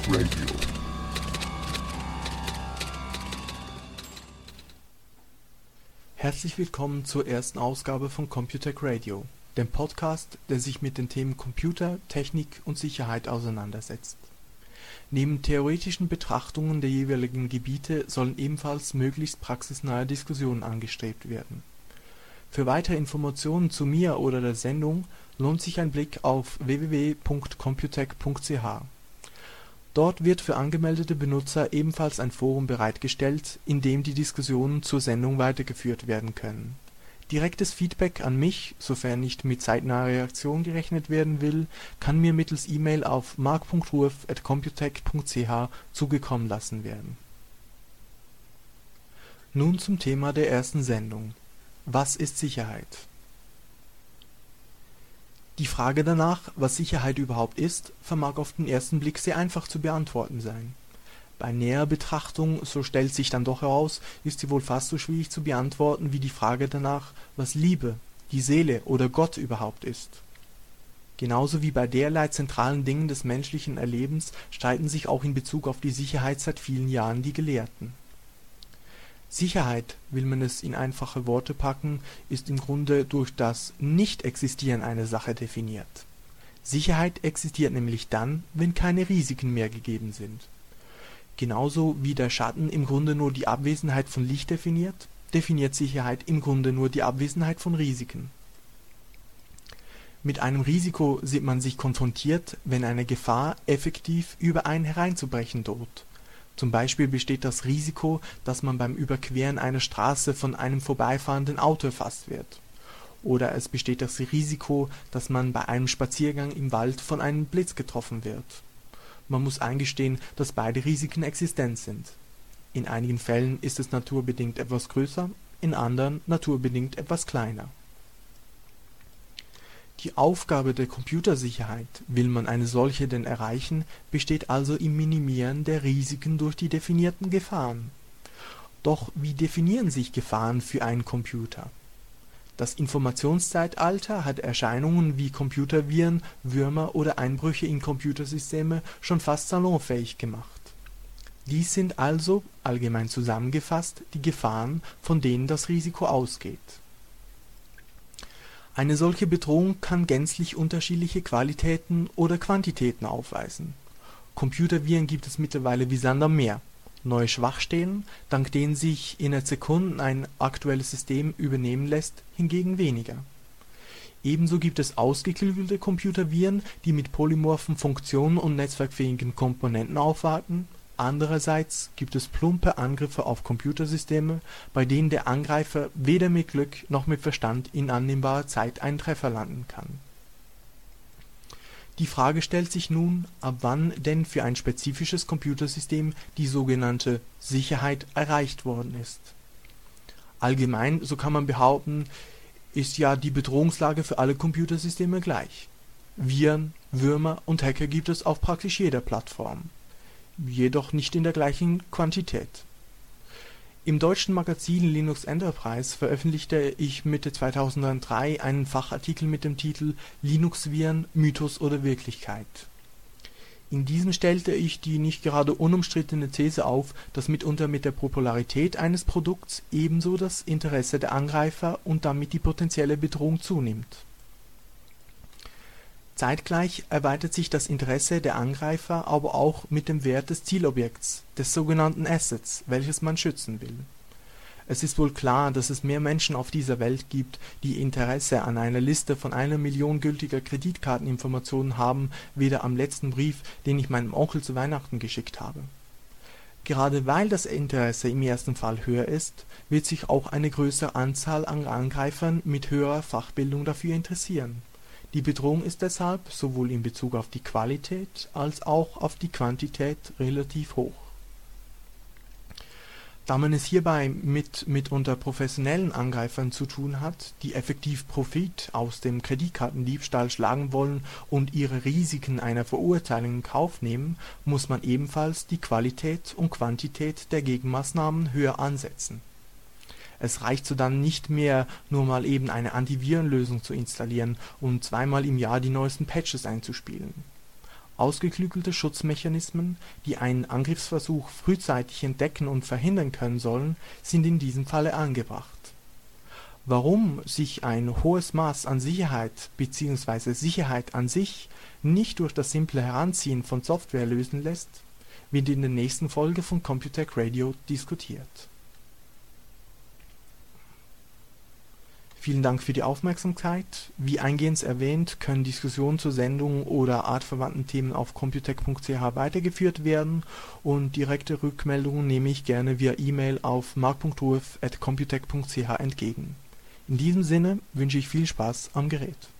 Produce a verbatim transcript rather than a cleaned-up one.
Radio. Herzlich willkommen zur ersten Ausgabe von Computech Radio, dem Podcast, der sich mit den Themen Computer, Technik und Sicherheit auseinandersetzt. Neben theoretischen Betrachtungen der jeweiligen Gebiete sollen ebenfalls möglichst praxisnahe Diskussionen angestrebt werden. Für weitere Informationen zu mir oder der Sendung lohnt sich ein Blick auf w w w punkt computech punkt c h. Dort wird für angemeldete Benutzer ebenfalls ein Forum bereitgestellt, in dem die Diskussionen zur Sendung weitergeführt werden können. Direktes Feedback an mich, sofern nicht mit zeitnaher Reaktion gerechnet werden will, kann mir mittels E-Mail auf mark punkt ruf at computech punkt c h zugekommen lassen werden. Nun zum Thema der ersten Sendung. Was ist Sicherheit? Die Frage danach, was Sicherheit überhaupt ist, vermag auf den ersten Blick sehr einfach zu beantworten sein. Bei näherer Betrachtung, so stellt sich dann doch heraus, ist sie wohl fast so schwierig zu beantworten wie die Frage danach, was Liebe, die Seele oder Gott überhaupt ist. Genauso wie bei derlei zentralen Dingen des menschlichen Erlebens streiten sich auch in Bezug auf die Sicherheit seit vielen Jahren die Gelehrten. Sicherheit, will man es in einfache Worte packen, ist im Grunde durch das Nicht-Existieren einer Sache definiert. Sicherheit existiert nämlich dann, wenn keine Risiken mehr gegeben sind. Genauso wie der Schatten im Grunde nur die Abwesenheit von Licht definiert, definiert Sicherheit im Grunde nur die Abwesenheit von Risiken. Mit einem Risiko sieht man sich konfrontiert, wenn eine Gefahr effektiv über einen hereinzubrechen droht. Zum Beispiel besteht das Risiko, dass man beim Überqueren einer Straße von einem vorbeifahrenden Auto erfasst wird. Oder es besteht das Risiko, dass man bei einem Spaziergang im Wald von einem Blitz getroffen wird. Man muss eingestehen, dass beide Risiken existent sind. In einigen Fällen ist es naturbedingt etwas größer, in anderen naturbedingt etwas kleiner. Die Aufgabe der Computersicherheit, will man eine solche denn erreichen, besteht also im Minimieren der Risiken durch die definierten Gefahren. Doch wie definieren sich Gefahren für einen Computer? Das Informationszeitalter hat Erscheinungen wie Computerviren, Würmer oder Einbrüche in Computersysteme schon fast salonfähig gemacht. Dies sind also, allgemein zusammengefasst, die Gefahren, von denen das Risiko ausgeht. Eine solche Bedrohung kann gänzlich unterschiedliche Qualitäten oder Quantitäten aufweisen. Computerviren gibt es mittlerweile wie Sand am Meer. Neue Schwachstellen, dank denen sich innerhalb Sekunden ein aktuelles System übernehmen lässt, hingegen weniger. Ebenso gibt es ausgeklügelte Computerviren, die mit polymorphen Funktionen und netzwerkfähigen Komponenten aufwarten. Andererseits gibt es plumpe Angriffe auf Computersysteme, bei denen der Angreifer weder mit Glück noch mit Verstand in annehmbarer Zeit einen Treffer landen kann. Die Frage stellt sich nun, ab wann denn für ein spezifisches Computersystem die sogenannte Sicherheit erreicht worden ist. Allgemein, so kann man behaupten, ist ja die Bedrohungslage für alle Computersysteme gleich. Viren, Würmer und Hacker gibt es auf praktisch jeder Plattform. Jedoch nicht in der gleichen Quantität. Im deutschen Magazin Linux Enterprise veröffentlichte ich Mitte zweitausenddrei einen Fachartikel mit dem Titel Linux-Viren, Mythos oder Wirklichkeit. In diesem stellte ich die nicht gerade unumstrittene These auf, dass mitunter mit der Popularität eines Produkts ebenso das Interesse der Angreifer und damit die potenzielle Bedrohung zunimmt. Zeitgleich erweitert sich das Interesse der Angreifer aber auch mit dem Wert des Zielobjekts, des sogenannten Assets, welches man schützen will. Es ist wohl klar, dass es mehr Menschen auf dieser Welt gibt, die Interesse an einer Liste von einer Million gültiger Kreditkarteninformationen haben, weder am letzten Brief, den ich meinem Onkel zu Weihnachten geschickt habe. Gerade weil das Interesse im ersten Fall höher ist, wird sich auch eine größere Anzahl an Angreifern mit höherer Fachbildung dafür interessieren. Die Bedrohung ist deshalb sowohl in Bezug auf die Qualität als auch auf die Quantität relativ hoch. Da man es hierbei mit mitunter professionellen Angreifern zu tun hat, die effektiv Profit aus dem Kreditkartendiebstahl schlagen wollen und ihre Risiken einer Verurteilung in Kauf nehmen, muss man ebenfalls die Qualität und Quantität der Gegenmaßnahmen höher ansetzen. Es reicht sodann nicht mehr, nur mal eben eine Antivirenlösung zu installieren und zweimal im Jahr die neuesten Patches einzuspielen. Ausgeklügelte Schutzmechanismen, die einen Angriffsversuch frühzeitig entdecken und verhindern können sollen, sind in diesem Falle angebracht. Warum sich ein hohes Maß an Sicherheit bzw. Sicherheit an sich nicht durch das simple Heranziehen von Software lösen lässt, wird in der nächsten Folge von Computech Radio diskutiert. Vielen Dank für die Aufmerksamkeit. Wie eingehend erwähnt, können Diskussionen zur Sendung oder artverwandten Themen auf computech punkt c h weitergeführt werden und direkte Rückmeldungen nehme ich gerne via E-Mail auf mark punkt ruf at computech punkt c h entgegen. In diesem Sinne wünsche ich viel Spaß am Gerät.